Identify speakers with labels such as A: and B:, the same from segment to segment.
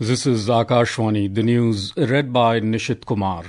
A: This is Akashwani, the news read by Nishit Kumar.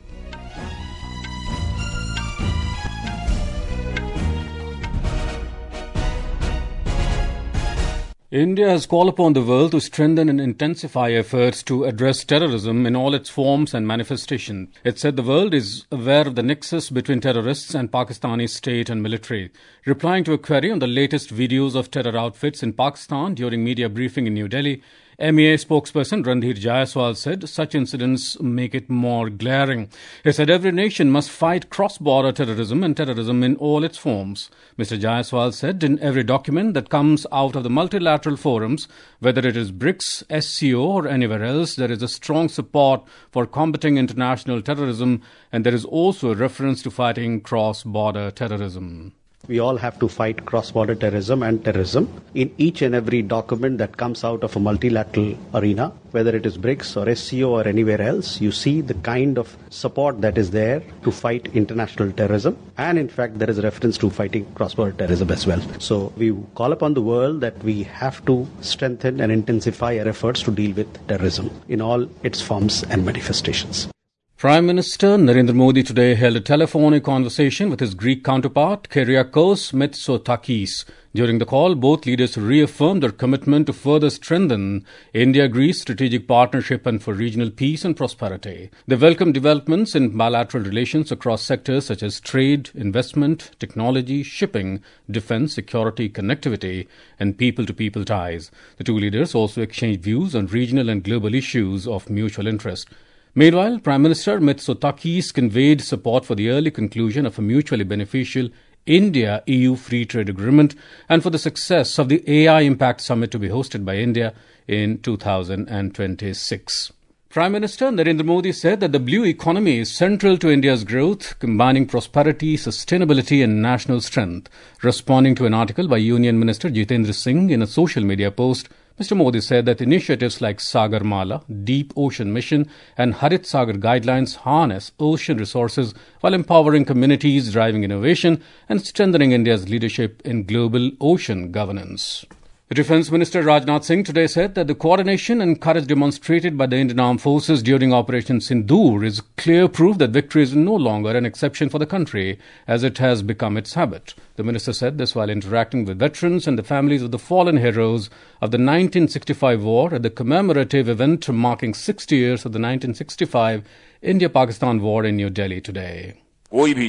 A: India has called upon the world to strengthen and intensify efforts to address terrorism in all its forms and manifestations. It said the world is aware of the nexus between terrorists and Pakistani state and military. Replying to a query on the latest videos of terror outfits in Pakistan during media briefing in New Delhi, MEA spokesperson Randhir Jaiswal said such incidents make it more glaring. He said every nation must fight cross-border terrorism and terrorism in all its forms. Mr. Jaiswal said in every document that comes out of the multilateral forums, whether it is BRICS, SCO or anywhere else, there is a strong support for combating international terrorism, and there is also a reference to fighting cross-border terrorism.
B: We all have to fight cross-border terrorism and terrorism. In each and every document that comes out of a multilateral arena, whether it is BRICS or SCO or anywhere else, you see the kind of support that is there to fight international terrorism. And in fact, there is a reference to fighting cross-border terrorism as well. So we call upon the world that we have to strengthen and intensify our efforts to deal with terrorism in all its forms and manifestations.
A: Prime Minister Narendra Modi today held a telephonic conversation with his Greek counterpart, Kyriakos Mitsotakis. During the call, both leaders reaffirmed their commitment to further strengthen India-Greece strategic partnership and for regional peace and prosperity. They welcomed developments in bilateral relations across sectors such as trade, investment, technology, shipping, defense, security, connectivity, and people-to-people ties. The two leaders also exchanged views on regional and global issues of mutual interest. Meanwhile, Prime Minister Mitsotakis conveyed support for the early conclusion of a mutually beneficial India-EU Free Trade Agreement and for the success of the AI Impact Summit to be hosted by India in 2026. Prime Minister Narendra Modi said that the blue economy is central to India's growth, combining prosperity, sustainability and national strength. Responding to an article by Union Minister Jitendra Singh in a social media post, Mr. Modi said that initiatives like Sagarmala, Deep Ocean Mission and Harit Sagar guidelines harness ocean resources while empowering communities, driving innovation and strengthening India's leadership in global ocean governance. Defence Minister Rajnath Singh today said that the coordination and courage demonstrated by the Indian Armed Forces during Operation Sindoor is clear proof that victory is no longer an exception for the country, as it has become its habit. The minister said this while interacting with veterans and the families of the fallen heroes of the 1965 war at the commemorative event marking 60 years of the 1965 India-Pakistan war in New Delhi today.
C: War is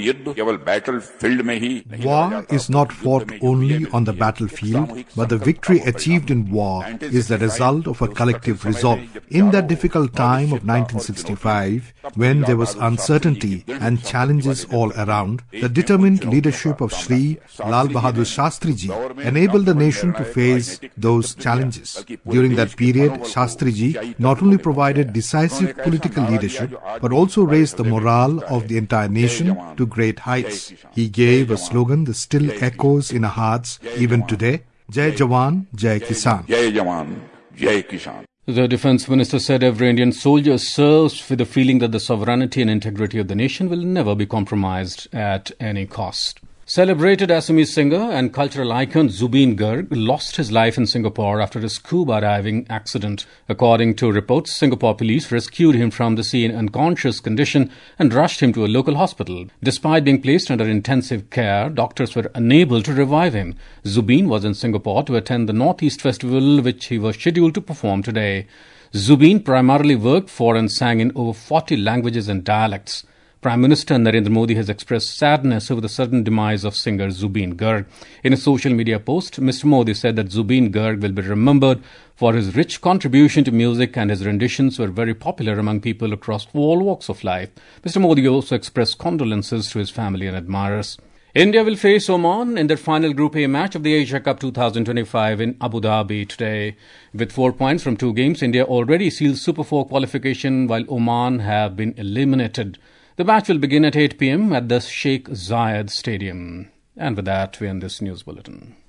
C: not fought only on the battlefield, but the victory achieved in war is the result of a collective resolve. In that difficult time of 1965, when there was uncertainty and challenges all around, the determined leadership of Shri Lal Bahadur Shastri Ji enabled the nation to face those challenges. During that period, Shastri Ji not only provided decisive political leadership, but also raised the morale of the entire nation to great heights. He gave a slogan that still echoes in our hearts even today: Jai Jawan, Jai Kisan. Jai Jawan, Jai Kisan.
A: The Defence Minister said every Indian soldier serves with the feeling that the sovereignty and integrity of the nation will never be compromised at any cost. Celebrated Assamese singer and cultural icon Zubeen Garg lost his life in Singapore after a scuba diving accident. According to reports, Singapore police rescued him from the sea in unconscious condition and rushed him to a local hospital. Despite being placed under intensive care, doctors were unable to revive him. Zubeen was in Singapore to attend the Northeast Festival, which he was scheduled to perform today. Zubeen primarily worked for and sang in over 40 languages and dialects. Prime Minister Narendra Modi has expressed sadness over the sudden demise of singer Zubeen Garg. In a social media post, Mr. Modi said that Zubeen Garg will be remembered for his rich contribution to music, and his renditions were very popular among people across all walks of life. Mr. Modi also expressed condolences to his family and admirers. India will face Oman in their final Group A match of the Asia Cup 2025 in Abu Dhabi today. With 4 points from 2 games, India already sealed Super 4 qualification, while Oman have been eliminated. The match will begin at 8 p.m. at the Sheikh Zayed Stadium. And with that, we end this news bulletin.